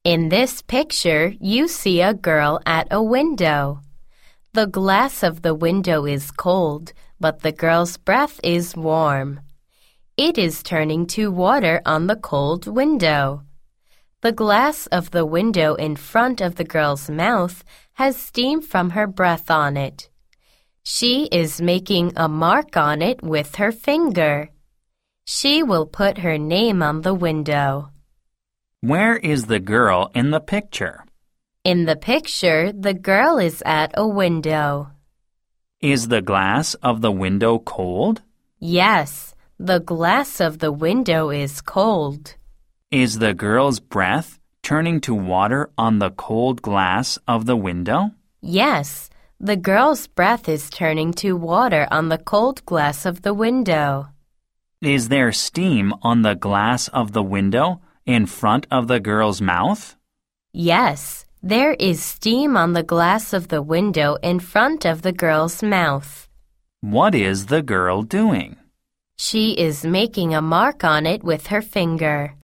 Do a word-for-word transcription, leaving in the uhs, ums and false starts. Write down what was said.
In this picture, you see a girl at a window. The glass of the window is cold, but the girl's breath is warm. It is turning to water on the cold window. The glass of the window in front of the girl's mouth has steam from her breath on it. She is making a mark on it with her finger. She will put her name on the window. Where is the girl in the picture? In the picture, the girl is at a window. Is the glass of the window cold? Yes, the glass of the window is cold. Is the girl's breath turning to water on the cold glass of the window? Yes, the girl's breath is turning to water on the cold glass of the window. Is there steam on the glass of the window in front of the girl's mouth? Yes, there is steam on the glass of the window in front of the girl's mouth. What is the girl doing? She is making a mark on it with her finger.